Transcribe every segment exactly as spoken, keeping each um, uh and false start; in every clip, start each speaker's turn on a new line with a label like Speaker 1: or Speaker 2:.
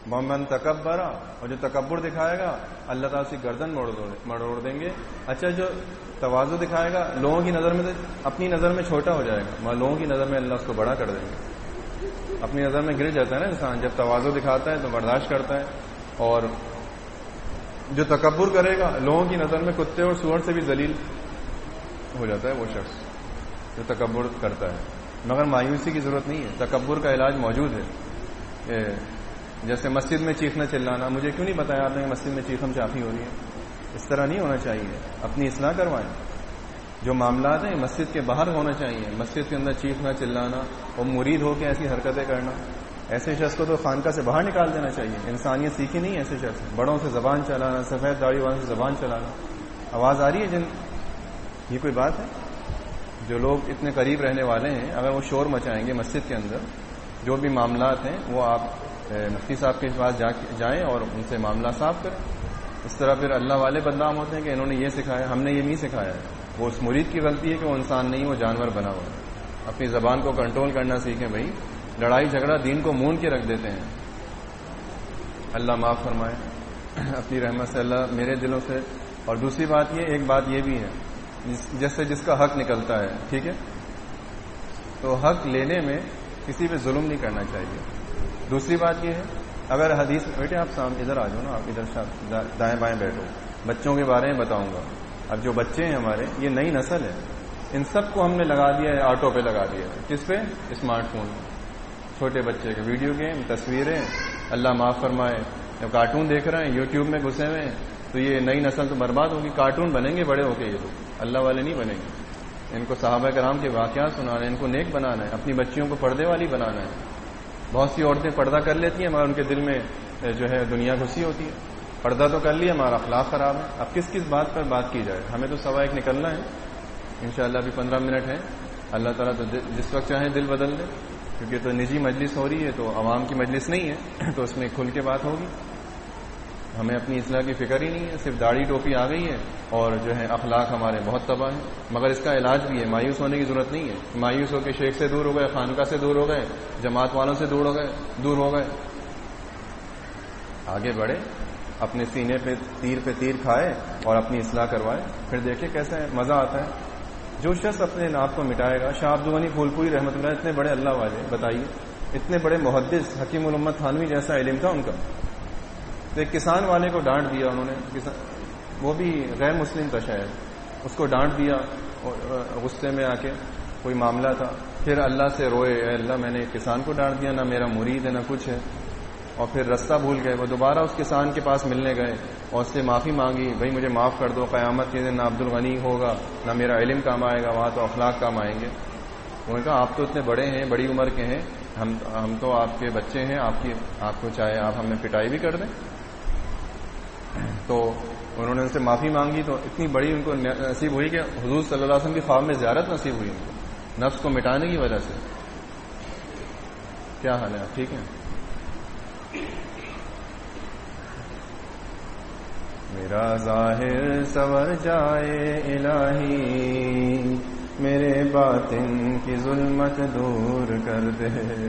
Speaker 1: ومن تکبر، اور جو تکبر دکھائے گا اللہ تعالیٰ اس کی گردن مڑوڑ دیں گے. اچھا جو تواضع دکھائے گا لوگوں کی نظر میں اپنی نظر میں چھوٹا ہو جائے گا، مگر لوگوں کی نظر میں اللہ اس کو بڑا کر دیں گے. اپنی نظر میں گر جاتا ہے نا انسان، جب تواضع دکھاتا ہے تو برداشت کرتا ہے. اور جو تکبر کرے گا لوگوں کی نظر میں کتے اور سور سے بھی ذلیل ہو جاتا ہے وہ شخص جو تکبر کرتا ہے. مگر مایوسی کی ضرورت نہیں ہے، تکبر کا علاج موجود ہے. جیسے مسجد میں چیخنا چلانا، مجھے کیوں نہیں بتایا آپ نے کہ مسجد میں چیخم چاخی ہو رہی ہے؟ اس طرح نہیں ہونا چاہیے. اپنی اصلاح کروائیں. جو معاملات ہیں مسجد کے باہر ہونا چاہیے. مسجد کے اندر چیخنا چلانا اور مرید ہو کے ایسی حرکتیں کرنا، ایسے شخص کو تو خانقاہ سے باہر نکال دینا چاہیے. انسانیت سیکھی نہیں ایسے شخص. بڑوں سے زبان چلانا، سفید داڑھی والوں سے زبان چلانا. آواز آ رہی ہے جن یہ کوئی بات ہے؟ جو لوگ اتنے قریب رہنے والے ہیں اگر وہ شور مچائیں گے مسجد کے اندر، جو بھی معاملات ہیں وہ آپ مفتی صاحب کے پاس جائیں اور ان سے معاملہ صاف کریں. اس طرح پھر اللہ والے بدنام ہوتے ہیں کہ انہوں نے یہ سکھایا، ہم نے یہ نہیں سکھایا ہے. وہ اس مرید کی غلطی ہے کہ وہ انسان نہیں، وہ جانور بنا ہوا ہے. اپنی زبان کو کنٹرول کرنا سیکھیں بھائی. لڑائی جھگڑا دین کو مون کے رکھ دیتے ہیں. اللہ معاف فرمائے اپنی رحمت سے، اللہ میرے دلوں سے. اور دوسری بات یہ، ایک بات یہ بھی ہے جس سے جس کا حق نکلتا ہے، ٹھیک ہے، تو حق لینے میں کسی پہ ظلم نہیں کرنا چاہیے. دوسری بات یہ ہے، اگر حدیث بیٹے آپ سامنے ادھر آ جاؤ نا، آپ ادھر دائیں بائیں بیٹھو. بچوں کے بارے میں بتاؤں گا. اب جو بچے ہیں ہمارے، یہ نئی نسل ہے، ان سب کو ہم نے لگا دیا ہے آٹو پہ لگا دیا ہے. کس پہ؟ Smart phone. چھوٹے بچے کے ویڈیو گیم، تصویریں، اللہ معاف فرمائے جب کارٹون دیکھ رہے ہیں، یوٹیوب میں گھسے ہوئے ہیں، تو یہ نئی نسل تو برباد ہوگی. کارٹون بنیں گے بڑے ہو کے، یہ لوگ اللہ والے نہیں بنیں گے. ان کو صحابہ کرام کے واقعات سنانا ہے، ان کو نیک بنانا ہے، اپنی بچیوں کو پردے والی بنانا ہے. بہت سی عورتیں پردہ کر لیتی ہیں مگر ان کے دل میں جو ہے دنیا گھسی ہوتی ہے. پردہ تو کر لیا، ہمارا اخلاق خراب ہے. اب کس کس بات پر بات کی جائے؟ ہمیں تو سوا ایک نکلنا ہے انشاءاللہ. ابھی پندرہ منٹ ہے. اللہ تعالیٰ تو جس وقت چاہیں دل بدل دے، کیونکہ تو نجی مجلس ہو رہی ہے، تو عوام کی مجلس نہیں ہے، تو اس میں کھل کے بات ہوگی. ہمیں اپنی اصلاح کی فکر ہی نہیں ہے. صرف داڑھی ٹوپی آ گئی ہے اور جو ہے اخلاق ہمارے بہت تباہ ہیں. مگر اس کا علاج بھی ہے. مایوس ہونے کی ضرورت نہیں ہے. مایوس ہو کے شیخ سے دور ہو گئے، خانقاہ سے دور ہو گئے، جماعت والوں سے دور ہو گئے دور ہو گئے آگے بڑھے، اپنے سینے پہ تیر پہ تیر کھائے اور اپنی اصلاح کروائے. پھر دیکھیں کیسا مزہ آتا ہے. جو شخص اپنے آپ کو مٹائے گا. شاہ عبد الغنی پھولپوری رحمۃ اللہ، اتنے بڑے اللہ والے، بتائیے اتنے بڑے محدث، حکیم الامت تھانوی جیسا علم تھا ان کا. ایک کسان والے کو ڈانٹ دیا انہوں نے، وہ بھی غیر مسلم تھا شاید، اس کو ڈانٹ دیا غصے میں آ کے، کوئی معاملہ تھا. پھر اللہ سے روئے، اے اللہ میں نے ایک کسان کو ڈانٹ دیا، نہ میرا مرید ہے نہ کچھ ہے. اور پھر رستہ بھول گئے. وہ دوبارہ اس کسان کے پاس ملنے گئے اور اس سے معافی مانگی، بھائی مجھے معاف کر دو، قیامت کے دن نہ عبد الغنی ہوگا نہ میرا علم کام آئے گا، وہاں تو اخلاق کام آئیں گے. انہوں نے کہا آپ تو اتنے بڑے ہیں، بڑی عمر کے ہیں، ہم ہم تو آپ کے بچے ہیں، آپ کی آپ کو چاہے آپ ہمیں پٹائی بھی کر دیں. تو انہوں نے ان سے معافی مانگی، تو اتنی بڑی ان کو نصیب ہوئی کہ حضور صلی اللہ علیہ وسلم کی خواب میں زیارت نصیب ہوئی ان کو، نفس کو مٹانے کی وجہ سے. کیا حال ہے؟ آپ ٹھیک ہیں؟ میرا ظاہر سور جائے الہی، میرے باطن کی ظلمت دور کر دے.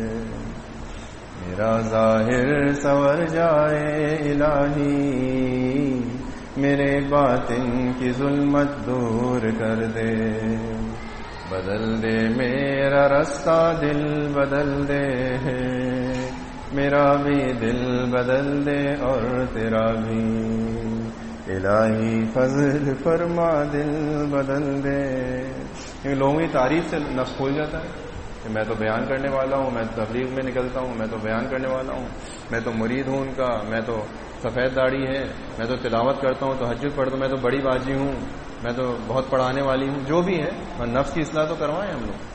Speaker 1: میرا ظاہر سور جائے الہی، میرے باطن کی ظلمت دور کر دے. بدل دے میرا رستہ، دل بدل دے، میرا بھی دل بدل دے اور تیرا بھی. الہی فضل فرما، دل بدل دے. کیونکہ لوگوں کی تعریف سے نفس کھل جاتا ہے کہ میں تو بیان کرنے والا ہوں، میں تبلیغ میں نکلتا ہوں، میں تو بیان کرنے والا ہوں، میں تو مرید ہوں ان کا، میں تو سفید داڑھی ہے، میں تو تلاوت کرتا ہوں، تہجد پڑھتا ہوں، میں تو بڑی باجی ہوں، میں تو بہت پڑھانے والی ہوں. جو بھی ہے نفس کی اصلاح تو کروائیں ہم لوگ.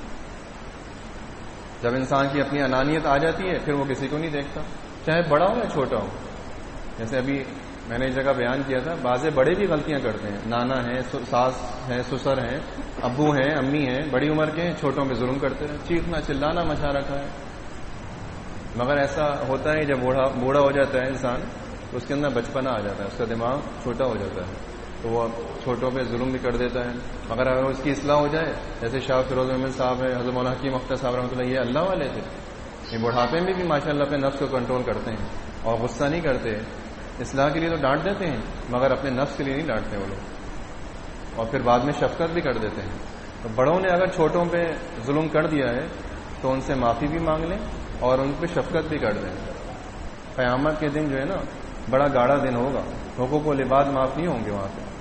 Speaker 1: جب انسان کی اپنی انانیت آ جاتی ہے پھر وہ کسی کو نہیں دیکھتا، چاہے بڑا ہو یا چھوٹا ہو. جیسے ابھی میں نے ایک جگہ بیان کیا تھا، بعض بڑے بھی غلطیاں کرتے ہیں. نانا ہیں، ساس ہیں، سسر ہیں، ابو ہیں، امی ہیں، بڑی عمر کے ہیں، چھوٹوں پہ ظلم کرتے ہیں، چیخنا چلانا مچا رکھا ہے. مگر ایسا ہوتا ہے جب بوڑھا بوڑھا ہو جاتا ہے انسان تو اس کے اندر بچپنا آ جاتا ہے، اس کا دماغ چھوٹا ہو جاتا ہے، تو وہ چھوٹوں پہ ظلم بھی کر دیتا ہے. مگر اگر اس کی اصلاح ہو جائے، جیسے شاہ فیروز احمد صاحب ہے، حضرت مولانا حکیم اختر صاحب رحمۃ اللہ، یہ اللہ والے تھے، یہ بڑھاپے میں بھی ماشاء اللہ اپنے نفس کو کنٹرول کرتے ہیں. اور غصہ نہیں کرتے. اصلاح کے لیے تو ڈانٹ دیتے ہیں مگر اپنے نفس کے لیے نہیں ڈانٹتے وہ لوگ, اور پھر بعد میں شفقت بھی کر دیتے ہیں. تو بڑوں نے اگر چھوٹوں پہ ظلم کر دیا ہے تو ان سے معافی بھی مانگ لیں اور ان پہ شفقت بھی کر دیں. قیامت کے دن جو ہے نا بڑا گاڑا دن ہوگا, حقوق و لباد معاف نہیں ہوں گے وہاں پہ.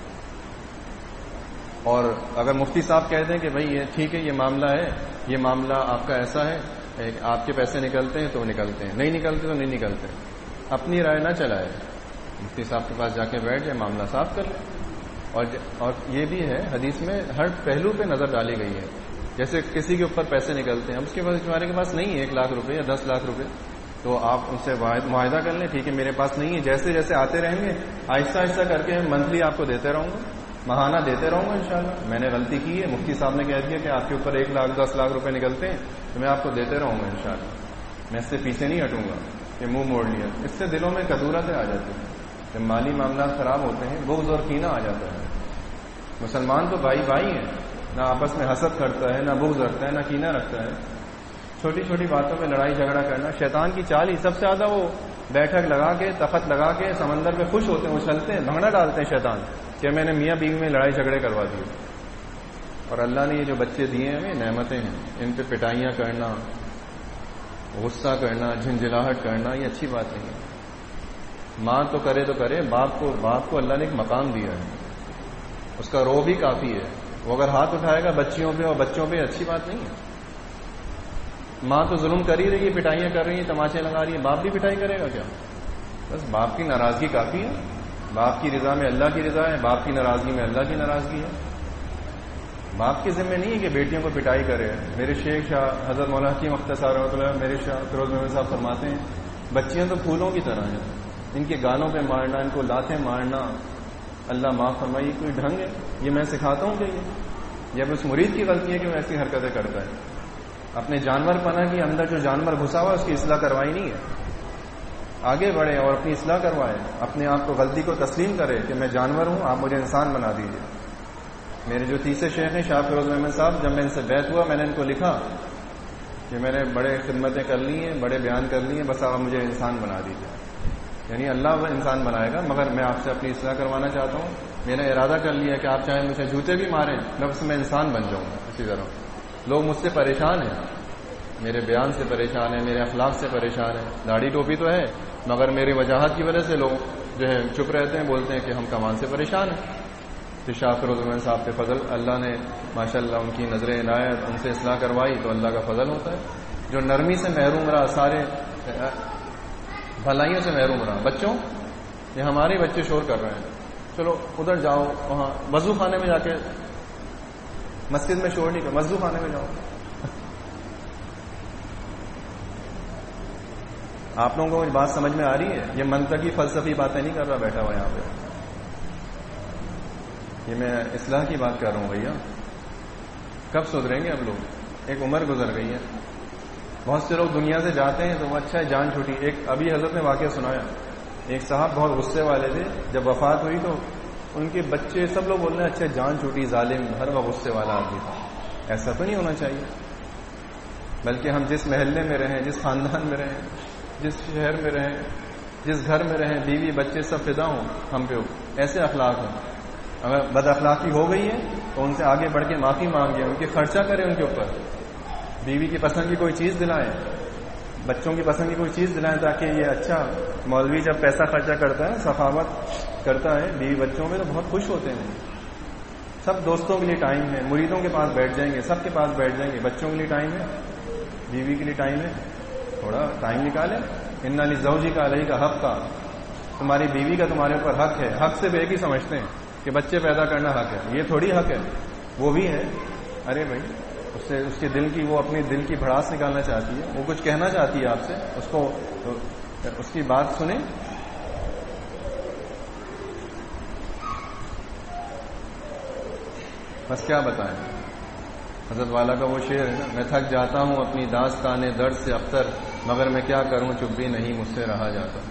Speaker 1: اور اگر مفتی صاحب کہتے ہیں کہ بھائی یہ ٹھیک ہے, یہ معاملہ ہے, یہ معاملہ آپ کا ایسا ہے, آپ کے پیسے نکلتے ہیں تو نکلتے ہیں, نہیں نکلتے تو نہیں نکلتے, اپنی رائے نہ چلائے, مفتی صاحب کے پاس جا کے بیٹھ جائے, معاملہ صاف کر لیں. اور اور یہ بھی ہے حدیث میں ہر پہلو پہ نظر ڈالی گئی ہے. جیسے کسی کے اوپر پیسے نکلتے ہیں, اب اس کے پاس تمہارے کے پاس نہیں ہے ایک لاکھ روپے یا دس لاکھ روپے, تو آپ ان سے معاہدہ کر لیں, ٹھیک ہے میرے پاس نہیں ہے, جیسے جیسے آتے رہیں گے آہستہ آہستہ کر کے منتھلی آپ کو دیتے رہوں گا, ماہانہ دیتے رہوں گا انشاءاللہ. میں نے غلطی کی ہے, مفتی صاحب نے کہہ دیا کہ آپ کے اوپر ایک لاکھ دس لاکھ روپے نکلتے ہیں تو میں آپ کو دیتے رہوں گا انشاءاللہ. میں اس سے پیچھے نہیں ہٹوں گا کہ منہ موڑ لیا. اس سے دلوں میں کدورتیں آ جاتی ہیں. جب مالی معاملات خراب ہوتے ہیں بغض اور کینہ آ جاتا ہے. مسلمان تو بھائی بھائی ہیں, نہ آپس میں حسد کرتا ہے, نہ بغض رکھتا ہے, نہ کینہ رکھتا ہے. چھوٹی چھوٹی باتوں پہ لڑائی جھگڑا کرنا شیطان کی چال ہی. سب سے زیادہ وہ بیٹھک لگا کے تخت لگا کے سمندر میں خوش ہوتے ہیں, اچھلتے ہیں, بھنگڑا ڈالتے ہیں شیطان کہ میں نے میاں بیوی میں لڑائی جھگڑے کروا دیے. اور اللہ نے یہ جو بچے دیے ہیں ہمیں نعمتیں ہیں, ان پہ پٹائیاں کرنا, غصہ کرنا, جھنجھلاہٹ کرنا یہ اچھی بات نہیں ہے. ماں تو کرے تو کرے, باپ کو باپ کو اللہ نے ایک مقام دیا ہے, اس کا رو بھی کافی ہے. وہ اگر ہاتھ اٹھائے گا بچیوں پہ اور بچوں پہ اچھی بات نہیں ہے. ماں تو ظلم کر ہی رہی ہے, پٹائیاں کر رہی ہیں, تماچے لگا رہی ہے, باپ بھی پٹائی کرے گا کیا؟ بس باپ کی ناراضگی کافی ہے. باپ کی رضا میں اللہ کی رضا ہے, باپ کی ناراضگی میں اللہ کی ناراضگی ہے. باپ کے ذمہ نہیں ہے کہ بیٹیوں کو پٹائی کرے. میرے شیخ شاہ حضرت مولانا حکیم اختر رحمۃ اللہ میرے شاہ فیروز محمد صاحب فرماتے ہیں بچیاں تو پھولوں کی طرح ہیں, ان کے گانوں پہ مارنا, ان کو لاتیں مارنا, اللہ معاف فرمائے, یہ کوئی ڈھنگ ہے؟ یہ میں سکھاتا ہوں کہ یہ یہ اس مرید کی غلطی ہے کہ وہ ایسی حرکتیں کرتا ہے. اپنے جانور پنا کی اندر جو جانور گھسا ہوا اس کی اصلاح کروائی نہیں ہے. آگے بڑھے اور اپنی اصلاح کروائے, اپنے آپ کو غلطی کو تسلیم کرے کہ میں جانور ہوں, آپ مجھے انسان بنا دیجیے. میرے جو تیسرے شیخ ہیں شاہ فیروز محمد صاحب, جب میں ان سے بیعت ہوا میں نے ان کو لکھا کہ میں نے بڑے خدمتیں کر لی ہیں, بڑے بیان کر لی ہیں, بس آپ مجھے انسان بنا دیجیے. یعنی اللہ وہ انسان بنائے گا, مگر میں آپ سے اپنی اصلاح کروانا چاہتا ہوں. میں نے ارادہ کر لیا کہ آپ چاہے مجھے جوتے بھی ماریں, میں بس میں انسان بن جاؤں گا. اسی طرح لوگ مجھ سے پریشان ہیں, میرے بیان سے پریشان ہیں, میرے اخلاق سے پریشان ہیں. داڑھی ٹوپی تو ہے مگر میری وجاہت کی وجہ سے لوگ جو ہے چپ رہتے ہیں, بولتے ہیں کہ ہم کمال سے پریشان ہیں. تو شاہ فیروز محمد صاحب پہ فضل, اللہ نے ماشاءاللہ ان کی نظر عنایت ان سے اصلاح کروائی تو اللہ کا فضل ہوتا ہے. جو نرمی سے محروم رہا, سارے بھلائیوں سے محروم رہا. بچوں یہ ہمارے بچے شور کر رہے ہیں, چلو ادھر جاؤ, وہاں وضو خانے میں جا کے, مسجد میں شور نہیں کر, وضو خانے میں جاؤ. آپ لوگوں کو بات سمجھ میں آ رہی ہے؟ یہ منطقی فلسفی باتیں نہیں کر رہا بیٹھا ہوا یہاں پہ, یہ میں اصلاح کی بات کر رہا ہوں. بھیا کب سدھریں گے اب لوگ؟ ایک عمر گزر گئی ہے. بہت سے لوگ دنیا سے جاتے ہیں تو وہ اچھا ہے جان چھوٹی. ایک ابھی حضرت نے واقعہ سنایا, ایک صاحب بہت غصے والے تھے, جب وفات ہوئی تو ان کے بچے سب لوگ بول رہے ہیں اچھا جان چھوٹی, ظالم, ہر وقت غصے والا آدمی تھا. ایسا تو نہیں ہونا چاہیے, بلکہ ہم جس محلے میں رہیں, جس خاندان میں رہیں, جس شہر میں رہیں, جس گھر میں رہیں, بیوی بچے سب فدا ہوں ہم پہ, ایسے اخلاق ہوں. اگر بد اخلاقی ہو گئی ہے تو ان سے آگے بڑھ کے معافی مانگے, ان کے خرچہ کریں ان کے اوپر, بیوی کی پسند کی کوئی چیز دلائیں, بچوں کی پسند کی کوئی چیز دلائیں, تاکہ یہ اچھا. مولوی جب پیسہ خرچہ کرتا ہے, سخاوت کرتا ہے بیوی بچوں میں, تو بہت خوش ہوتے ہیں. سب دوستوں کے لیے ٹائم ہے, مریدوں کے پاس بیٹھ جائیں گے, سب کے پاس بیٹھ جائیں گے. بچوں کے لیے ٹائم ہے, بیوی کے لیے ٹائم ہے, تھوڑا ٹائم نکالیں. ان لزوجی کا علیہ کا حق کا, تمہاری بیوی کا تمہارے اوپر حق ہے. حق سے ایک ہی سمجھتے ہیں کہ بچے پیدا کرنا حق ہے, یہ تھوڑی حق ہے, وہ بھی ہے. ارے بھائی اس سے اس کے دل کی, وہ اپنی دل کی بھڑاس نکالنا چاہتی ہے, وہ کچھ کہنا چاہتی ہے آپ سے, اس کو اس کی بات سنیں. بس کیا بتائیں, حضرت والا کا وہ شعر ہے نا, میں تھک جاتا ہوں اپنی داستان درد سے ابتر, مگر میں کیا کروں چپ بھی نہیں مجھ سے رہا جاتا.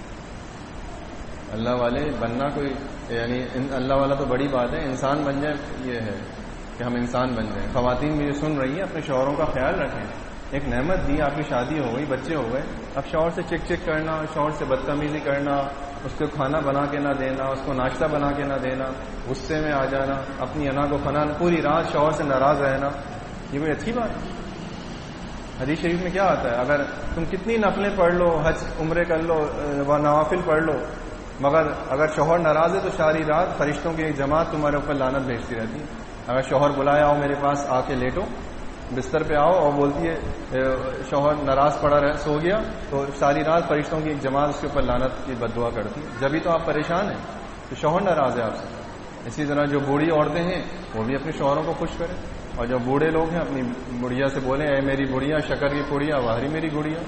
Speaker 1: اللہ والے بننا کوئی, یعنی اللہ والا تو بڑی بات ہے, انسان بن جائے یہ ہے کہ ہم انسان بن جائیں. خواتین بھی جو سن رہی ہیں اپنے شوہروں کا خیال رکھیں. ایک نعمت دی, آپ کی شادی ہو گئی, بچے ہو گئے, اب شوہر سے چک چک کرنا، شوہر سے بدتمیزی کرنا، اس کو کھانا بنا کے نہ دینا، اس کو ناشتہ بنا کے نہ دینا، غصے میں آ جانا، اپنی انا کو فنا، پوری رات شوہر سے ناراض رہنا، یہ کوئی اچھی بات ہے؟ حدیث شریف میں کیا آتا ہے؟ اگر تم کتنی نفلیں پڑھ لو، حج عمرے کر لو، نوافل پڑھ لو، مگر اگر شوہر ناراض ہے تو ساری رات فرشتوں کی ایک جماعت تمہارے اوپر لعنت بھیجتی رہتی ہے۔ اگر شوہر بلایا آؤ میرے پاس آ کے لیٹو، بستر پہ آؤ، اور بولتی ہے شوہر ناراض پڑا رہ سو گیا، تو ساری رات فرشتوں کی ایک جماعت اس کے اوپر لعنت کی بد دعا کرتی ہے۔ جبھی تو آپ پریشان ہیں، تو شوہر ناراض ہے آپ سے۔ اسی طرح جو بوڑھی عورتیں ہیں وہ بھی اپنے شوہروں کو خوش کریں، اور جو بوڑھے لوگ ہیں اپنی بڑھیا سے بولیں اے میری بڑھیا، شکر کی پڑیا، واہری میری گڑیا۔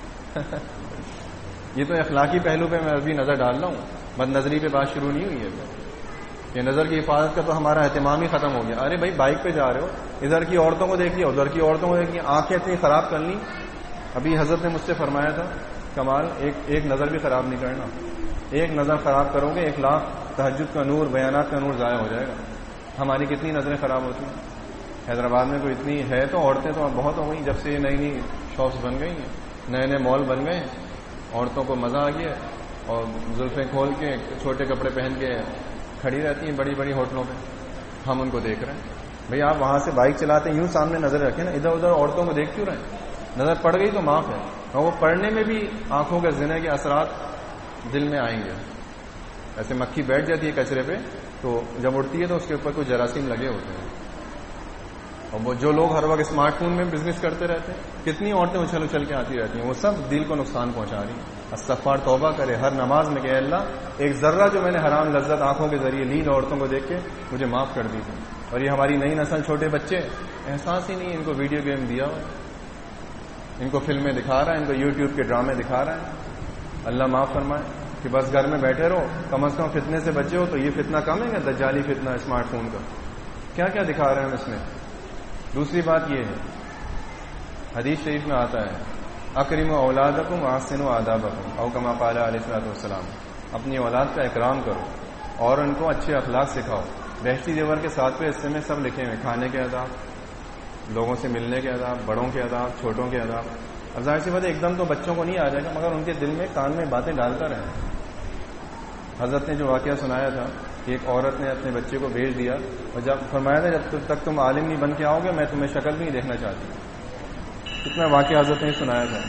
Speaker 1: یہ تو اخلاقی پہلو پہ میں ابھی نظر ڈال رہا ہوں، بد نظری پہ بات شروع نہیں ہوئی ہے۔ یہ نظر کی حفاظت کا تو ہمارا اہتمام ہی ختم ہو گیا۔ ارے بھائی بائک پہ جا رہے ہو، ادھر کی عورتوں کو دیکھیے، ادھر کی عورتوں کو دیکھیے، آنکھیں اتنی خراب کر لی۔ ابھی حضرت نے مجھ سے فرمایا تھا کمال، ایک ایک نظر بھی خراب نہیں کرنا، ایک نظر خراب کرو گے ایک لاکھ تہجد کا نور، بیانات کا نور ضائع ہو جائے گا۔ ہماری کتنی نظریں خراب ہوتی ہیں۔ حیدرآباد میں کوئی اتنی ہے تو عورتیں تو بہت ہو گئی، جب سے یہ نئی نئی شاپس بن گئی ہیں، نئے نئے مال بن گئے ہیں، عورتوں کو مزہ آ گیا ہے، اور زلفیں کھول کے چھوٹے کپڑے پہن کے کھڑی رہتی ہیں بڑی بڑی ہوٹلوں پہ، ہم ان کو دیکھ رہے ہیں۔ بھئی آپ وہاں سے بائک چلاتے ہیں، یوں سامنے نظر رکھیں نا، ادھر ادھر عورتوں کو دیکھ کیوں رہے؟ نظر پڑ گئی تو معاف ہے، اور وہ پڑنے میں بھی آنکھوں کے زنا کے اثرات دل میں آئیں گے۔ ایسے مکھی بیٹھ جاتی ہے کچرے پہ، تو جب اڑتی ہے تو اس کے اوپر کوئی جراثیم لگے ہوتے ہیں، اور وہ جو لوگ ہر وقت اسمارٹ فون میں بزنس کرتے رہتے ہیں، کتنی عورتیں اچھل اچھل کے آتی رہتی ہیں، وہ سب دل کو نقصان پہنچا رہی ہیں۔ استغفار توبہ کرے ہر نماز میں کہ اے اللہ ایک ذرہ جو میں نے حرام لذت آنکھوں کے ذریعے لی عورتوں کو دیکھ کے، مجھے معاف کر دیجیے۔ اور یہ ہماری نئی نسل چھوٹے بچے احساس ہی نہیں، ان کو ویڈیو گیم دیا ہوا، ان کو فلمیں دکھا رہا ہے، ان کو یوٹیوب کے ڈرامے دکھا رہا ہے۔ اللہ معاف فرمائے کہ بس گھر میں بیٹھے رہو، کم از کم فتنے سے بچے ہو تو یہ فتنہ کم ہے کہ دجالی فتنہ اسمارٹ فون کا، کیا کیا دکھا رہے ہیں اس میں۔ دوسری بات یہ ہے، حدیث شریف میں آتا ہے اکرموا اولادکم واحسنوا آدابکم، او کما قال علیہ الصلوۃ والسلام، اپنی اولاد کا اکرام کرو اور ان کو اچھے اخلاق سکھاؤ۔ بہشتی زیور کے ساتویں حصے میں سب لکھے ہوئے، کھانے کے آداب، لوگوں سے ملنے کے آداب، بڑوں کے آداب، چھوٹوں کے آداب۔ اب ظاہر سی بات ہے ایک دم تو بچوں کو نہیں آ جائے گا، مگر ان کے دل میں کان میں باتیں ڈالتا رہے۔ حضرت نے جو واقعہ سنایا تھا، ایک عورت نے اپنے بچے کو بھیج دیا، اور جب فرمایا تھا جب تک تم عالم نہیں بن کے آؤ گے میں تمہیں شکل بھی نہیں دیکھنا چاہتی۔ کتنا واقعہ حضرت نے سنایا تھا۔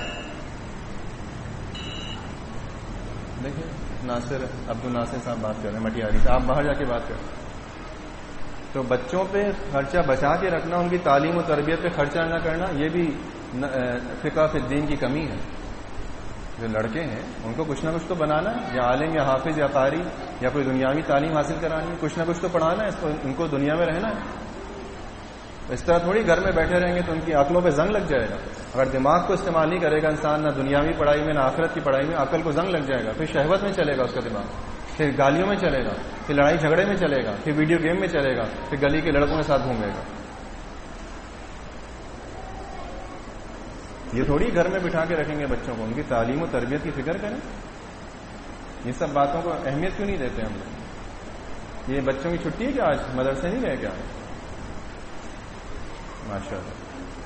Speaker 1: دیکھیں ناصر عبد الناصر صاحب بات کر رہے ہیں مٹیاری سے، آپ باہر جا کے بات کریں۔ تو بچوں پہ خرچہ بچا کے رکھنا، ان کی تعلیم و تربیت پہ خرچہ نہ کرنا، یہ بھی فقہ فی الدین کی کمی ہے۔ جو لڑکے ہیں ان کو کچھ نہ کچھ تو بنانا ہے، یا عالم یا حافظ یا قاری یا کوئی دنیاوی تعلیم حاصل کرانی ہے، کچھ نہ کچھ تو پڑھانا ہے، اس کو ان کو دنیا میں رہنا ہے۔ اس طرح تھوڑی گھر میں بیٹھے رہیں گے تو ان کی عقلوں پہ زنگ لگ جائے گا۔ اگر دماغ کو استعمال نہیں کرے گا انسان، نہ دنیاوی پڑھائی میں نہ آخرت کی پڑھائی میں، عقل کو زنگ لگ جائے گا، پھر شہوت میں چلے گا اس کا دماغ، پھر گالیوں میں چلے گا، پھر لڑائی جھگڑے میں چلے گا، پھر ویڈیو گیم میں چلے گا، پھر گلی کے لڑکوں کے ساتھ گھومے گا۔ یہ تھوڑی گھر میں بٹھا کے رکھیں گے بچوں کو، ان کی تعلیم و تربیت کی فکر کریں۔ یہ سب باتوں کو اہمیت کیوں نہیں دیتے ہم لوگ؟ یہ بچوں کی چھٹی ہے کہ آج مدرسے نہیں گئے کیا؟ ماشاء اللہ۔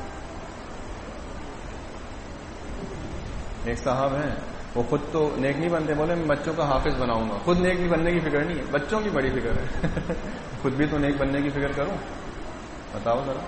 Speaker 1: ایک صاحب ہیں، وہ خود تو نیک نہیں بنتے، بولے میں بچوں کا حافظ بناؤں گا، خود نیک نہیں بننے کی فکر نہیں ہے، بچوں کی بڑی فکر ہے۔ خود بھی تو نیک بننے کی فکر کروں، بتاؤ ذرا۔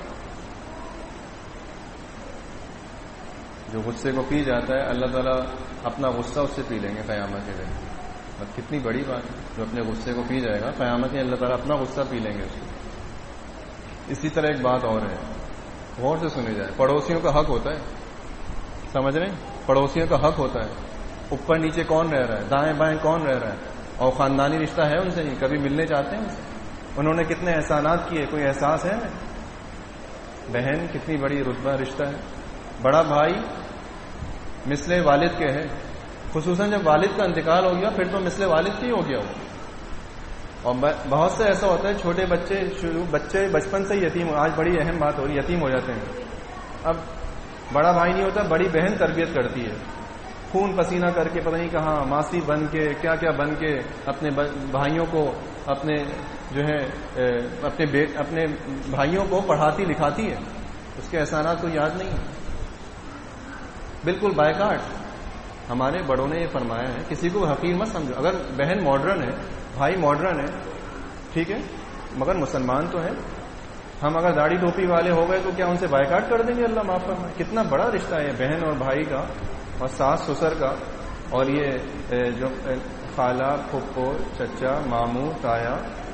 Speaker 1: جو غصے کو پی جاتا ہے اللہ تعالیٰ اپنا غصہ اس سے پی لیں گے قیامت کے دن۔ اور کتنی بڑی بات ہے، جو اپنے غصے کو پی جائے گا قیامت میں اللہ تعالیٰ اپنا غصہ پی لیں گے اس کو۔ اسی طرح ایک بات اور ہے، غور سے سنی جائے، پڑوسیوں کا حق ہوتا ہے، سمجھ رہے ہیں؟ پڑوسیوں کا حق ہوتا ہے، اوپر نیچے کون رہ رہا ہے، دائیں بائیں کون رہ رہا ہے، اور خاندانی رشتہ ہے ان سے نہیں، کبھی ملنے چاہتے ہیں ان سے، انہوں نے کتنے احسانات کیے، کوئی احساس ہے؟ بہن کتنی بڑی رتبہ رشتہ ہے، بڑا بھائی مثل والد کے ہے، خصوصاً جب والد کا انتقال ہو گیا پھر تو مثل والد کی ہو گیا وہ۔ اور بہت سے ایسا ہوتا ہے چھوٹے بچے شروع بچے بچپن سے یتیم ہو، آج بڑی اہم بات ہو رہی، یتیم ہو جاتے ہیں۔ اب بڑا بھائی نہیں ہوتا، بڑی بہن تربیت کرتی ہے، خون پسینہ کر کے پتہ نہیں کہاں ماسی بن کے کیا کیا بن کے اپنے بھائیوں کو، اپنے جو ہے اپنے اپنے بھائیوں کو پڑھاتی لکھاتی ہے، اس کے احسانات کو یاد نہیں، بالکل بائیکاٹ۔ ہمارے بڑوں نے یہ فرمایا ہے کسی کو حقیر مت سمجھو. اگر بہن ماڈرن ہے، بھائی ماڈرن ہے، ٹھیک ہے، مگر مسلمان تو ہے. ہم اگر داڑھی ٹوپی والے ہو گئے تو کیا ان سے بائیکاٹ کر دیں گے؟ اللہ معاف فرمائے. کتنا بڑا رشتہ ہے بہن اور بھائی کا اور ساس سسر کا، اور یہ جو خالہ، پھپھو، چچا، ماموں، تایا.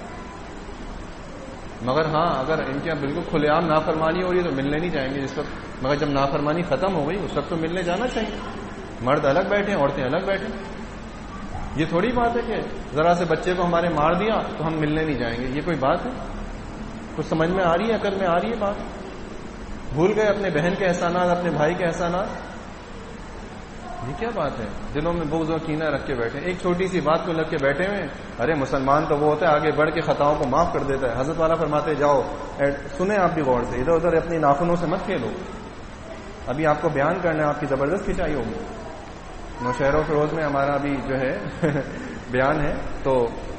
Speaker 1: مگر ہاں اگر ان کے بالکل کھلے عام نافرمانی ہو رہی ہے تو ملنے نہیں جائیں گے جس وقت. مگر جب نافرمانی ختم ہو گئی اس وقت تو ملنے جانا چاہیے. مرد الگ بیٹھے، عورتیں الگ بیٹھے. یہ تھوڑی بات ہے کہ ذرا سے بچے کو ہمارے مار دیا تو ہم ملنے نہیں جائیں گے. یہ کوئی بات ہے؟ کچھ سمجھ میں آ رہی ہے؟ عقل میں آ رہی ہے بات؟ بھول گئے اپنے بہن کے احسانات، اپنے بھائی کے احسانات. یہ کیا بات ہے؟ دلوں میں بغض و کینہ رکھ کے بیٹھے، ایک چھوٹی سی بات کو لگ کے بیٹھے ہوئے. ارے مسلمان تو وہ ہوتا ہے آگے بڑھ کے خطاؤں کو معاف کر دیتا ہے. حضرت والا فرماتے جاؤ، سنیں آپ بھی غور سے، ادھر ادھر اپنی ناخنوں سے مت کھیلو. ابھی آپ کو بیان کرنا ہے، آپ کی زبردست کھنچائی ہوگی. نوشہر و فروز میں ہمارا ابھی جو ہے بیان ہے، تو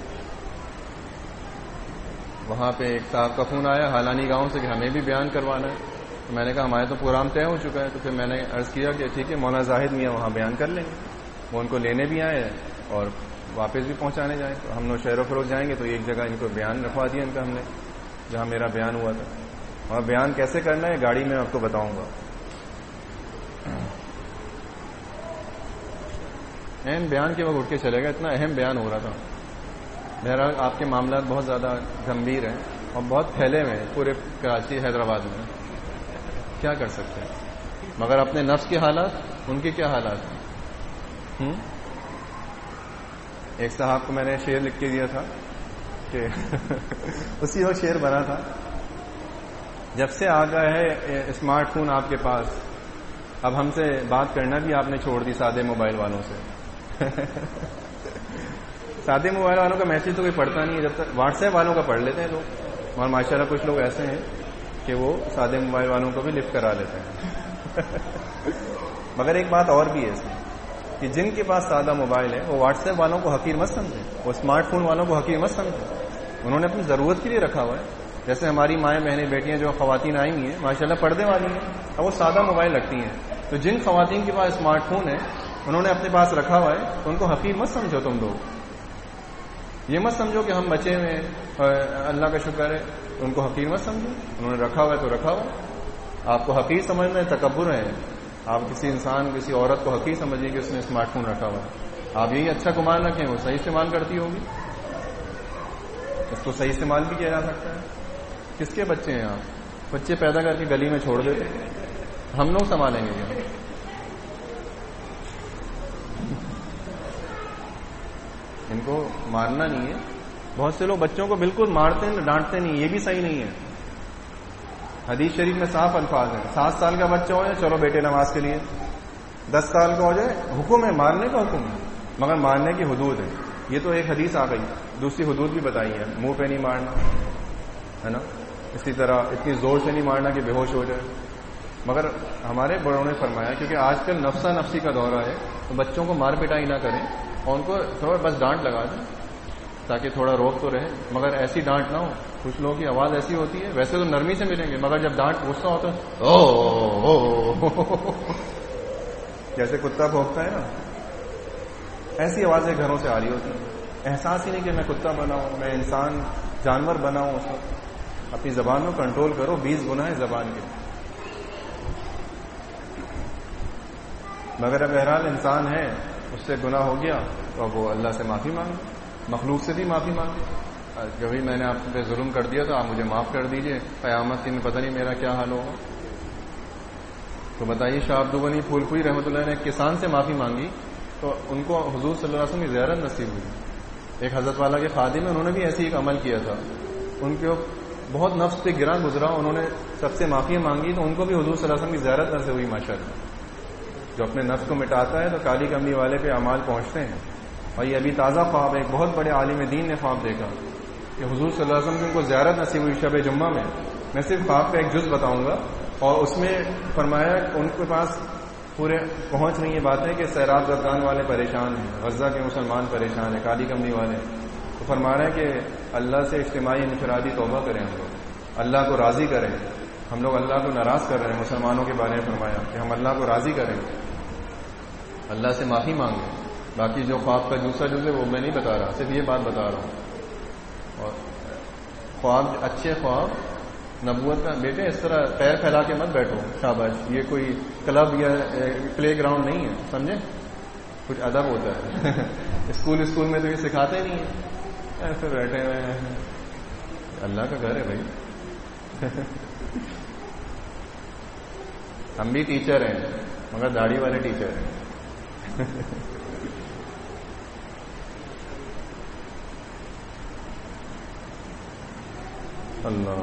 Speaker 1: وہاں پہ ایک صاحب کا فون آیا حالانی گاؤں سے کہ ہمیں بھی بیان کروانا ہے. تو میں نے کہا ہمارے تو پروگرام طے ہو چکا ہے. تو پھر میں نے عرض کیا کہ ٹھیک ہے مولانا زاہد میاں وہاں بیان کر لیں گے. وہ ان کو لینے بھی آئے اور واپس بھی پہنچانے جائیں. تو ہم نوشہر و فروز جائیں گے تو ایک جگہ ان کو بیان رکھوا دیا ان کا ہم نے، جہاں میرا بیان ہوا تھا. اور بیان کیسے کرنا ہے گاڑی میں آپ کو بتاؤں گا. اہم بیان کے وقت اٹھ کے چلے گا، اتنا اہم بیان ہو رہا تھا. بہرحال آپ کے معاملات بہت زیادہ گمبھیر ہیں اور بہت پھیلے ہوئے ہیں پورے کراچی حیدرآباد میں. کیا کر سکتے ہیں؟ مگر اپنے نفس کے حالات، ان کے کیا حالات ہیں؟ ایک صاحب کو میں نے شعر لکھ کے دیا تھا کہ اسی وقت شعر بنا تھا، جب سے آ گیا ہے اسمارٹ فون آپ کے پاس، اب ہم سے بات کرنا بھی آپ نے چھوڑ دی سادے موبائل والوں سے. سادے موبائل والوں کا میسج تو کوئی پڑھتا نہیں ہے، جب تک واٹس ایپ والوں کا پڑھ لیتے ہیں لوگ. اور ماشاء اللہ کچھ لوگ ایسے ہیں کہ وہ سادے موبائل والوں کو بھی لفٹ کرا لیتے ہیں. مگر ایک بات اور بھی ہے اس میں کہ جن کے پاس سادہ موبائل ہے وہ واٹس ایپ والوں کو حقیر مت سمجھیں، وہ اسمارٹ فون والوں کو حقیر مت سمجھیں. انہوں نے اپنی ضرورت کے لیے رکھا ہوا ہے. جیسے ہماری مائیں بہنیں بیٹیاں جو خواتین آئی ہوئی ہیں ماشاء اللہ پردے والی ہیں، اب وہ سادہ موبائل رکھتی ہیں. تو جن خواتین کے پاس اسمارٹ فون ہے انہوں نے اپنے پاس رکھا ہوا ہے تو ان کو حقیر مت سمجھو. تم لوگ یہ مت سمجھو کہ ہم بچے میں اللہ کا شکر ہے، ان کو حقیر مت سمجھو. انہوں نے رکھا ہوا ہے تو رکھا ہوا. آپ کو حقیر سمجھنا ہے تکبر ہے. آپ کسی انسان کسی عورت کو حقیر سمجھیے کہ اس نے اسمارٹ فون رکھا ہوا ہے. آپ یہی اچھا گمان رکھیں وہ صحیح استعمال کرتی ہوگی. اس کو صحیح استعمال بھی کیا جا سکتا ہے. کس کے بچے ہیں آپ؟ بچے پیدا کر کے گلی میں چھوڑ دیتے، ہم لوگ سنبھالیں گے کیا؟ ان کو مارنا نہیں ہے. بہت سے لوگ بچوں کو بالکل مارتے ہیں ڈانٹتے نہیں، یہ بھی صحیح نہیں ہے. حدیث شریف میں صاف الفاظ ہیں، سات سال کا بچہ ہو جائے چلو بیٹے نماز کے لیے، دس سال کا ہو جائے حکم ہے، مارنے کا حکم ہے، مگر مارنے کی حدود ہے. یہ تو ایک حدیث آ گئی، دوسری حدود بھی بتائی ہے. منہ پہ نہیں مارنا ہے نا، اسی طرح اتنی زور سے نہیں مارنا کہ بے ہوش ہو جائے. مگر ہمارے بڑوں نے فرمایا کیونکہ آج کل نفسا نفسی کا دورہ ہے تو بچوں کو مار پٹائی نہ کریں اور ان کو تھوڑا بس ڈانٹ لگا دیں تاکہ تھوڑا روک تو رہے. مگر ایسی ڈانٹ نہ ہو. کچھ لوگوں کی آواز ایسی ہوتی ہے، ویسے تو نرمی سے ملیں گے مگر جب ڈانٹ غصہ ہوتا ہے او جیسے کتا بھونکتا ہے نا، ایسی آوازیں گھروں سے آ رہی ہوتی ہیں. احساس ہی نہیں کہ میں کتا بنا ہوں، میں انسان جانور بنا ہوں. اس وقت اپنی زبان کو کنٹرول کرو. بیس گناہ ہے زبان کے. مگر اب بہرحال انسان ہے، اس سے گناہ ہو گیا تو اب وہ اللہ سے معافی مانگے، مخلوق سے بھی معافی مانگے. جو بھی میں نے آپ پہ ظلم کر دیا تو آپ مجھے معاف کر دیجئے، قیامت دن پتہ نہیں میرا کیا حال ہوگا. تو بتائیے شاہ عبدو غنی پھول پوری رحمۃ اللہ نے ایک کسان سے معافی مانگی تو ان کو حضور صلی اللہ علیہ وسلم کی زیارت نصیب ہوئی. ایک حضرت والا کے خادم میں انہوں نے بھی ایسے ایک عمل کیا تھا. ان کے بہت نفس پہ گرا گزرا، انہوں نے سب سے معافی مانگی تو ان کو بھی حضور صلی اللہ علیہ وسلم کی زیارت نصیب ہوئی. ماشاءاللہ جو اپنے نفس کو مٹاتا ہے تو کالی کملی والے پہ اعمال پہنچتے ہیں. اور یہ ابھی تازہ خواب ہے، ایک بہت بڑے عالم دین نے خواب دیکھا کہ حضور صلی اللہ علیہ وسلم کی ان کو زیارت نصیب ہوئی شب جمعہ میں. میں صرف خواب کا ایک جز بتاؤں گا اور اس میں فرمایا ان کے پاس پورے پہنچ رہی یہ باتیں کہ سیراب زدگان والے پریشان ہیں، غزہ کے مسلمان پریشان ہیں، کالی کملی والے. تو فرما رہے ہیں کہ اللہ سے اجتماعی انفرادی توبہ کریں، ہم لوگ اللہ کو راضی کریں. ہم لوگ اللہ کو ناراض کر رہے ہیں مسلمانوں کے بارے میں. فرمایا کہ ہم اللہ کو راضی کریں. اللہ سے معافی مانگے. باقی جو خواب کا دوسرا جز ہے وہ میں نہیں بتا رہا, صرف یہ بات بتا رہا ہوں. اور خواب, اچھے خواب نبوت کا, بیٹے اس طرح پیر پھیلا کے مت بیٹھو شاباش, یہ کوئی کلب یا پلے گراؤنڈ نہیں ہے, سمجھے, کچھ ادب ہوتا ہے. اسکول اسکول میں تو یہ سکھاتے نہیں ہیں, ایسے بیٹھے ہوئے ہیں. اللہ کا گھر ہے بھائی. ہم بھی ٹیچر ہیں مگر داڑھی والے ٹیچر ہیں. اللہ,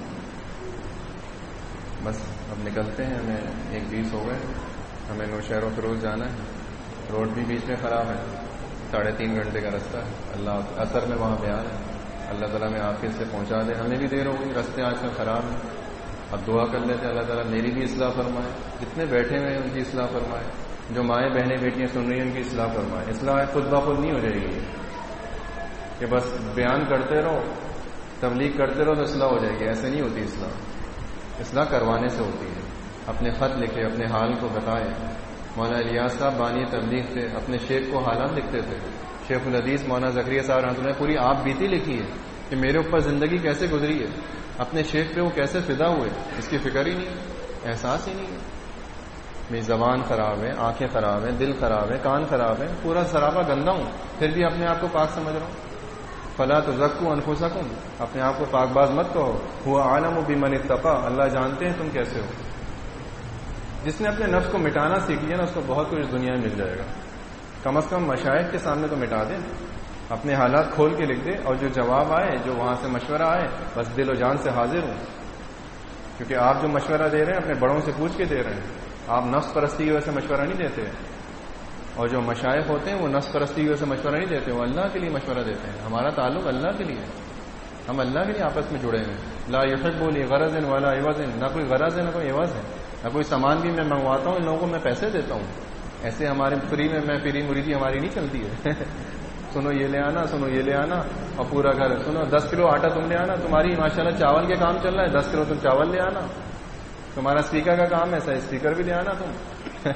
Speaker 1: بس اب نکلتے ہیں, ہمیں ایک بیس ہو گئے, ہمیں نوشہر و فیروز جانا ہے. روڈ بھی بیچ میں خراب ہے, ساڑھے تین گھنٹے کا رستہ ہے. اللہ اثر میں وہاں بیان ہے, اللہ تعالیٰ میں آفیت سے پہنچا دے. ہمیں بھی دیر ہو گئی, رستے آج کل خراب ہیں. اب دعا کر لیتے اللہ تعالیٰ میری بھی اصلاح فرمائے, جتنے بیٹھے ہوئے ہیں ان کی اصلاح فرمائے, جو مائیں بہنیں بیٹیاں سن رہی ہیں ان کی اصلاح فرمائے. اصلاح خود بخود نہیں ہو جائے گی کہ بس بیان کرتے رہو, تبلیغ کرتے رہو تو اصلاح ہو جائے گی, ایسے نہیں ہوتی اصلاح. اصلاح کروانے سے ہوتی ہے. اپنے خط لکھے, اپنے حال کو بتائے. مولانا الیاس صاحب بانی تبلیغ تھے, اپنے شیخ کو حالات لکھتے تھے. شیخ الحدیث مولانا زکریا صاحب رحمۃ اللہ پوری آپ بیتی لکھی ہے کہ میرے اوپر زندگی کیسے گزری ہے, اپنے شیخ پہ وہ کیسے فدا ہوئے, اس کی فکر ہی نہیں, احساس ہی نہیں ہے. میری زبان خراب ہے, آنکھیں خراب ہیں, دل خراب ہے, کان خراب ہے, پورا سراپا گندا ہوں, پھر بھی اپنے آپ کو پاک سمجھ رہا ہوں. فلا تزکوا انفسکم, اپنے آپ کو پاک باز مت کہو. ہوا عالم بمن اتقى, اللہ جانتے ہیں تم کیسے ہو. جس نے اپنے نفس کو مٹانا سیکھ لیا نا, اس کو بہت کچھ دنیا میں مل جائے گا. کم از کم مشائخ کے سامنے تو مٹا دے, اپنے حالات کھول کے لکھ دے, اور جو جواب آئے, جو وہاں سے مشورہ آئے, بس دل و جان سے حاضر ہوں. کیونکہ آپ جو مشورہ دے رہے ہیں اپنے بڑوں سے پوچھ کے دے رہے ہیں, آپ نفس پرستی کی وجہ سے مشورہ نہیں دیتے. اور جو مشائخ ہوتے ہیں وہ نفس پرستی کی وجہ سے مشورہ نہیں دیتے, وہ اللہ کے لیے مشورہ دیتے ہیں. ہمارا تعلق اللہ کے لیے ہے, ہم اللہ کے لیے آپس میں جڑے ہیں. لا یحب لغرض ولا عوض, نہ کوئی غرض ہے نہ کوئی عوض ہے, نہ کوئی سامان بھی میں منگواتا ہوں ان لوگوں کو میں پیسے دیتا ہوں. ایسے ہمارے فری میں میں فری مریدی ہماری نہیں چلتی ہے. سنو یہ لے آنا, سنو یہ لے آنا, اور پورا گھر سنو, دس کلو آٹا تم لے آنا, تمہاری ماشاءاللہ چاول کے کام چل رہا ہے, دس کلو تم چاول لے آنا. تمہارا اسپیکر کا کام ہے, اسپیکر بھی لے آنا تم.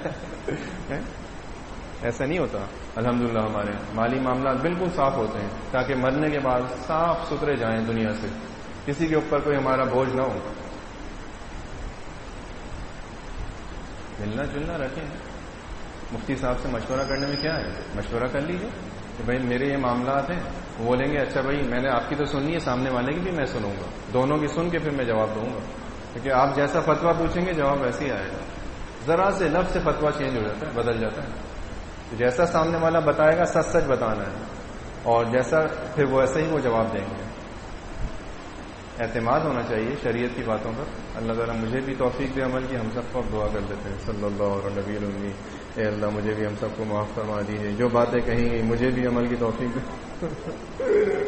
Speaker 1: ایسا نہیں ہوتا. الحمدللہ ہمارے مالی معاملات بالکل صاف ہوتے ہیں, تاکہ مرنے کے بعد صاف ستھرے جائیں دنیا سے, کسی کے اوپر کوئی ہمارا بوجھ نہ ہو. ملنا جلنا رکھیں. مفتی صاحب سے مشورہ کرنے میں کیا ہے, مشورہ کر لیجیے کہ بھائی میرے یہ معاملات ہیں. وہ بولیں گے اچھا بھائی میں نے آپ کی تو سننی ہے, سامنے والے کی بھی میں سنوں گا, دونوں کی سن کے پھر میں جواب دوں گا. کیونکہ آپ جیسا فتویٰ پوچھیں گے جواب ویسے ہی آئے گا. ذرا سے لفظ سے فتویٰ چینج ہو جاتا ہے, بدل جاتا ہے. جیسا سامنے والا بتائے گا سچ سچ بتانا ہے, اور جیسا پھر وہ ایسا ہی وہ جواب دیں گے. اعتماد ہونا چاہیے شریعت کی باتوں پر. اللہ تعالیٰ مجھے بھی توفیق دے عمل کی. ہم سب کو اب دعا کر دیتے ہیں صلی اللہ علیہ نبی المی. اے اللہ مجھے بھی ہم سب کو معاف فرما دیجیے, جو باتیں کہیں گی مجھے بھی عمل کی توفیق دے.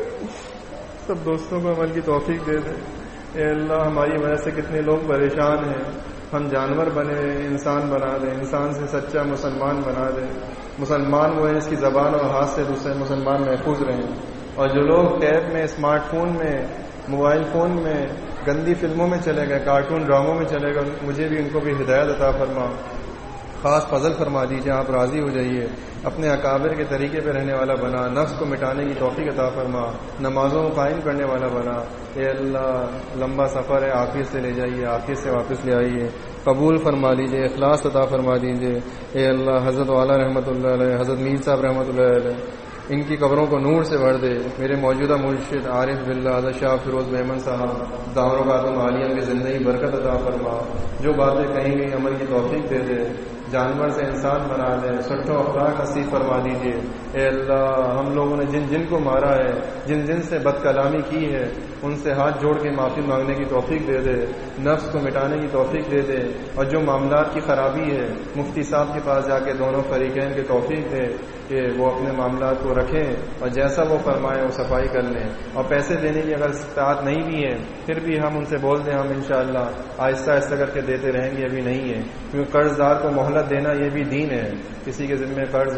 Speaker 1: سب دوستوں کو عمل کی توفیق دے دیں. اے اللہ ہماری وجہ سے کتنے لوگ پریشان ہیں, ہم جانور بنے, انسان بنا دیں, انسان سے سچا مسلمان بنا دیں. مسلمان وہ ہیں اس کی زبان اور ہاتھ سے دوسرے مسلمان محفوظ رہیں. اور جو لوگ ٹیب میں, اسمارٹ فون میں, موبائل فون میں, گندی فلموں میں چلے گئے, کارٹون ڈراموں میں چلے گئے, مجھے بھی ان کو بھی ہدایت عطا فرما, خاص فضل فرما دیجیے. آپ راضی ہو جائیے, اپنے اکابر کے طریقے پہ رہنے والا بنا, نفس کو مٹانے کی توفیق عطا فرما, نمازوں کو قائم کرنے والا بنا. اے اللہ لمبا سفر ہے, عافیت سے لے جائیے, عافیت سے واپس لے آئیے, قبول فرما لیجیے, اخلاص عطا فرما دیجیے. اے اللہ حضرت والا رحمۃ اللہ علیہ, حضرت میر صاحب رحمۃ اللہ علیہ, ان کی قبروں کو نور سے بھر دے. میرے موجودہ مرشد عارف باللہ حضرت شاہ فیروز میمن صاحب دامرکاتم عالیہ کی زندگی برکت عطا فرما. جو باتیں کہیں گئی عمل کی توفیق دے دے, جانور سے انسان بنا دے, سٹھو اخلاق نصیب فرما دیجیے. اے اللہ ہم لوگوں نے جن جن کو مارا ہے, جن جن سے بد کلامی کی ہے, ان سے ہاتھ جوڑ کے معافی مانگنے کی توفیق دے دے, نفس کو مٹانے کی توفیق دے دے. اور جو معاملات کی خرابی ہے مفتی صاحب کے پاس جا کے دونوں فریقین کی توفیق دے کہ وہ اپنے معاملات کو رکھیں, اور جیسا وہ فرمائے وہ صفائی کر لیں. اور پیسے دینے کی اگر استطاعت نہیں بھی ہے پھر بھی ہم ان سے بول دیں, ہم انشاءاللہ آہستہ آہستہ کر کے دیتے رہیں گے, ابھی نہیں ہے. کیونکہ قرض دار کو مہلت دینا یہ بھی دین ہے. کسی کے ذمہ قرض ہو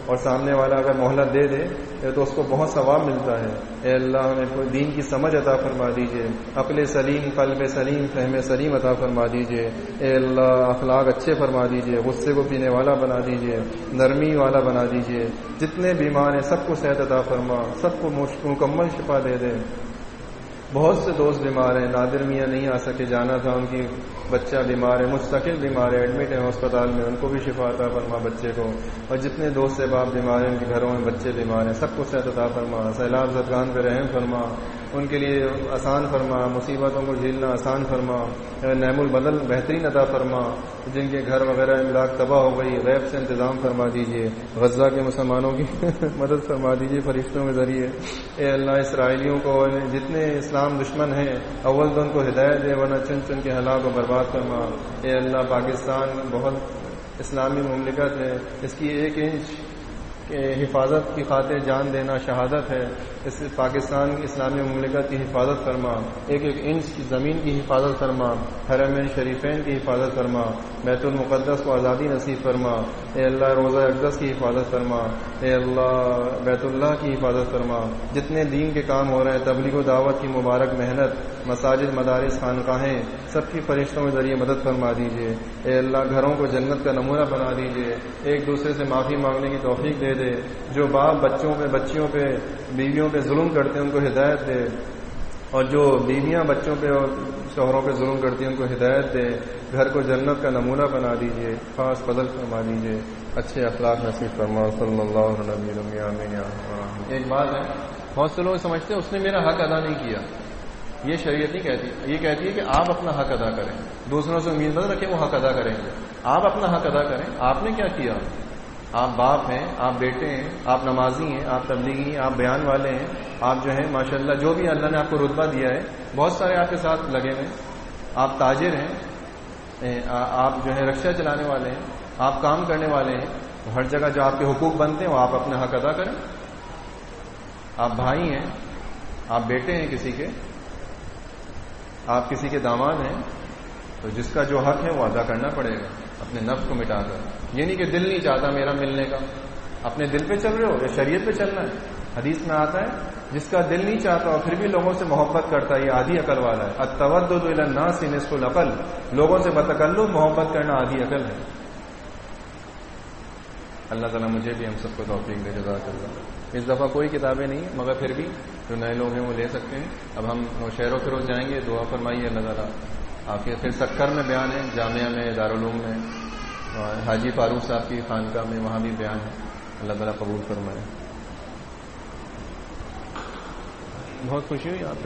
Speaker 1: اور سامنے والا اگر مہلت دے دے تو اس کو بہت ثواب ملتا ہے. اے اللہ ہمیں کوئی دین کی سمجھ عطا فرما دیجئے, عقل سلیم, قلب سلیم, فہم سلیم عطا فرما دیجئے. اے اللہ اخلاق اچھے فرما دیجئے, غصے کو پینے والا بنا دیجئے, نرمی والا بنا دیجئے. جتنے بیمار ہیں سب کو صحت عطا فرما, سب کو مکمل شفا دے دے. بہت سے دوست بیمار ہیں, نادر میاں نہیں آ سکے, جانا تھا, ان کی بچہ بیمار ہے, مستقل بیمار ہے, ایڈمٹ ہے ہسپتال میں, ان کو بھی شفا عطا فرما بچے کو. اور جتنے دوست احباب بیمار ہیں ان کے گھروں میں بچے بیمار ہیں, سب کو صحت عطا فرما. سیلاب زدگان پہ رحم فرما, ان کے لیے آسان فرما, مصیبتوں کو جھیلنا آسان فرما, نعم البدل بہترین عطا فرما. جن کے گھر وغیرہ املاک تباہ ہو گئی غیب سے انتظام فرما دیجیے. غزہ کے مسلمانوں کی مدد فرما دیجیے فرشتوں کے ذریعے. اے اللہ اسرائیلیوں کو جتنے اسلام دشمن ہیں اول تو ان کو ہدایت دے, ورنہ چن چن کے ہلاک و برباد فرما. اے اللہ پاکستان بہت اسلامی مملکت ہے, اس کی ایک انچ حفاظت کی خاطر جان دینا شہادت ہے. اس پاکستان اسلامی مملکت کی حفاظت فرما, ایک ایک انچ کی زمین کی حفاظت فرما, حرمین شریفین کی حفاظت فرما, بیت المقدس کو آزادی نصیب فرما. اے اللہ روزہ اقدس کی حفاظت فرما, اے اللہ بیت اللہ کی حفاظت فرما. جتنے دین کے کام ہو رہے ہیں, تبلیغ و دعوت کی مبارک محنت, مساجد, مدارس, خانقاہیں, سب کی فرشتوں کے ذریعے مدد فرما دیجیے. اے اللہ گھروں کو جنت کا نمونہ بنا دیجیے, ایک دوسرے سے معافی مانگنے کی توفیق دے دے. جو باپ بچوں پہ, بچیوں پہ, بیویوں پہ ظلم کرتے ہیں ان کو ہدایت دے, اور جو بیویاں بچوں پہ اور شوہروں پہ ظلم کرتی ہیں ان کو ہدایت دے. گھر کو جنت کا نمونہ بنا دیجیے, خاص فضل فرما دیجیے, اچھے اخلاق نصیب فرما. صلی اللہ علیہ وسلم. ایک بات ہے, بہت سے لوگ سمجھتے ہیں اس نے میرا حق ادا نہیں کیا. یہ شریعت نہیں کہتی, یہ کہتی ہے کہ آپ اپنا حق ادا کریں, دوسروں سے امید مت رکھیں وہ حق ادا کریں گے. آپ اپنا حق ادا کریں. آپ نے کیا کیا؟ آپ باپ ہیں, آپ بیٹے ہیں, آپ نمازی ہیں, آپ تبلیغی ہیں, آپ بیان والے ہیں, آپ جو ہیں ماشاءاللہ جو بھی اللہ نے آپ کو رتبہ دیا ہے, بہت سارے آپ کے ساتھ لگے ہوئے, آپ تاجر ہیں, آپ جو ہے رکشہ چلانے والے ہیں, آپ کام کرنے والے ہیں. ہر جگہ جو آپ کے حقوق بنتے ہیں وہ آپ اپنا حق ادا کریں. آپ بھائی ہیں, آپ بیٹے ہیں کسی کے, آپ کسی کے داماد ہیں, تو جس کا جو حق ہے وہ ادا کرنا پڑے گا اپنے نفس کو مٹا کر. یہ نہیں کہ دل نہیں چاہتا میرا ملنے کا, اپنے دل پہ چل رہے ہو یا شریعت پہ چلنا ہے. حدیث میں آتا ہے جس کا دل نہیں چاہتا اور پھر بھی لوگوں سے محبت کرتا ہے یہ آدھی عقل والا ہے. التودد الی الناس نصف العقل, لوگوں سے بتکلف محبت کرنا آدھی عقل ہے. اللہ تعالیٰ مجھے بھی ہم سب کو توفیق دے. جزاک اللہ. اس دفعہ کوئی کتابیں نہیں مگر پھر بھی جو نئے لوگ ہیں وہ لے سکتے ہیں. اب ہم شہر و فروز جائیں گے, دعا فرمائیے اللہ تعالیٰ آخر. پھر سکر میں بیان ہے, جامعہ میں, دارالعلوم میں, حاجی فاروق صاحب کی خانقاہ میں, وہاں بھی بیان ہے. اللہ تعالیٰ قبول فرمائے. بہت خوشی ہوئی آپ